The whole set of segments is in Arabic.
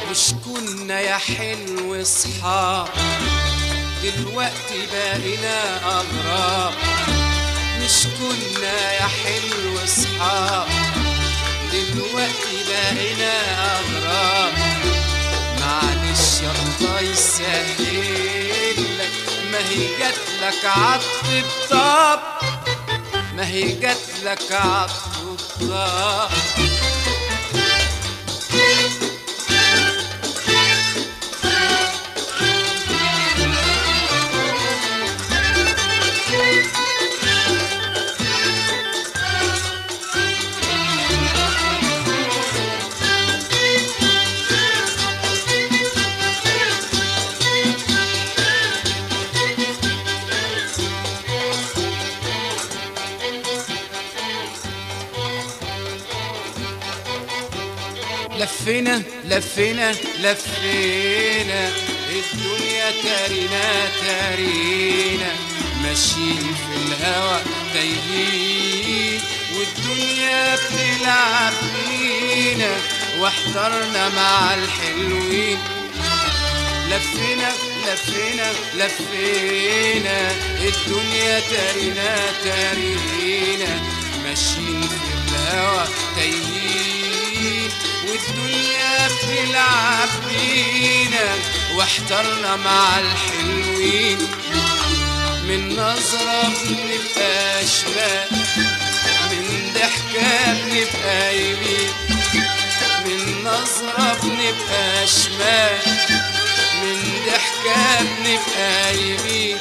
مش كنا يا حلو صحاب، دلوقتي بقينا أغراب. مش كنا يا حلو صحاب، دلوقتي بقينا أغراب. معلش الله يسهلك، ما هي جاتلك عطف الطاب، ما هي جاتلك عطف الطاب. لفينا لفينا لفينا الدنيا تارينا تارينا، ماشيين في الهوى تايهين والدنيا بتلعب بينا، واحترنا مع الحلوين. لفينا لفينا لفينا الدنيا تارينا تارينا، ماشيين في الهوى تايهين والدنيا بتلعب بينا، واحترنا مع الحلوين. من نظرة بنبقى شمال، من ضحكة بنبقى يمين. من نظرة بنبقى شمال، من ضحكة بنبقى يمين.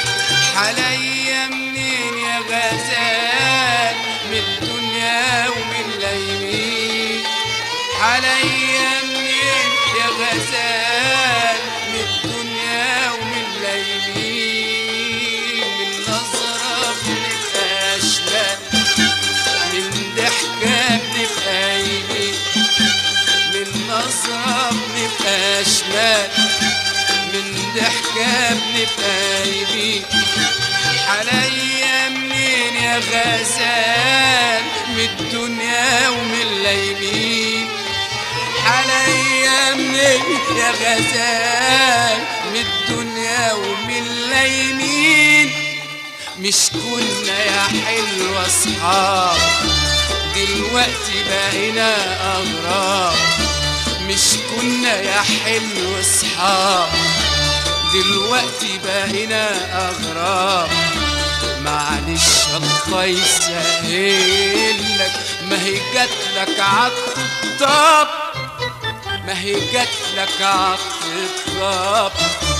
حليا منين يا غزال، من الدنيا ومن اليمين. حليا منين يا غزال، من الدنيا ومن اليمين. من نظرة بنبقى شمال، من ضحكة بنبقى يمين. من نظرة بنبقى شمال، من ضحكة بنبقى يمين. حليا منين يا غزال، من الدنيا ومن اليمين. حليا منين يا غزال، من الدنيا ومن اليمين. مش كنا يا حلوة صحاب، دلوقتي بقينا أغراب. مش كنا يا حلو صحاب، دلوقتي بقينا أغراب. معلش الله يسهلك، ما هي جاتلك عطف الطاب، ما هي جاتلك عطف الطاب.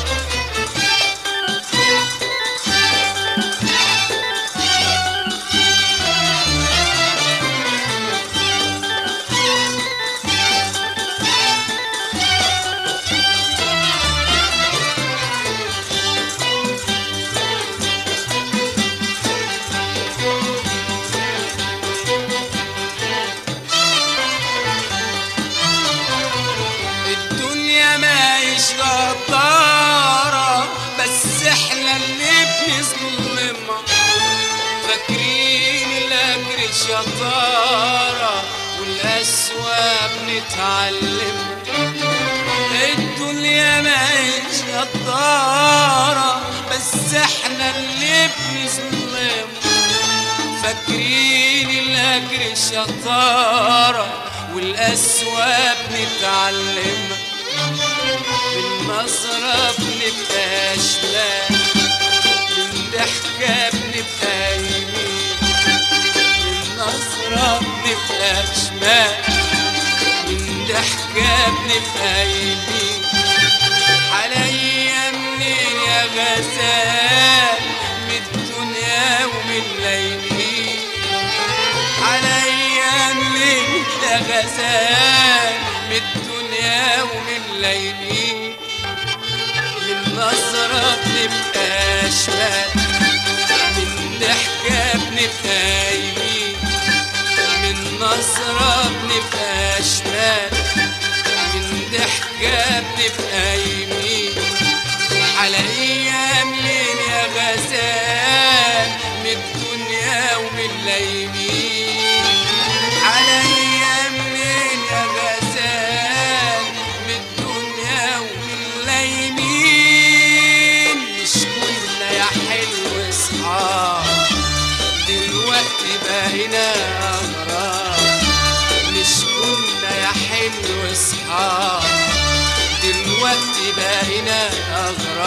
غدارة بس احنا اللي بنظلمها، فاكرين الاجر شطارة والقسوة بنتعلمها. الدنيا ماهيش غدارة بس احنا اللي بنظلمها، فاكرين الاجر شطارة والقسوة بنتعلمها. من نظرة بنبقى شمال، من ضحكة بنبقى يمين. من نظرة بنبقى شمال، من ضحكة بنبقى يمين. حليا منين يا غزال، من الدنيا ومن اليمين. حليا منين يا غزال، من الدنيا ومن اليمين. من نظرة بنبقى شمال، من ضحكة بنبقى يمين. من نظرة بنبقى شمال، من ضحكة بنبقى يمين. حليا منين يا غزال، من الدنيا ومن اليمين. حليا منين يا غزال، من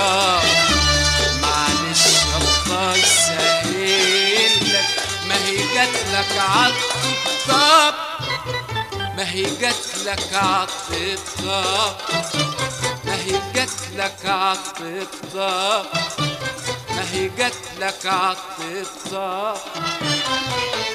الطبطاب. معلش الله يسهلك، ما هي جاتلك عالطبطاب، ما هي جاتلك عالطبطاب، ما هي جاتلك عالطبطاب، ما هي جاتلك عالطبطاب.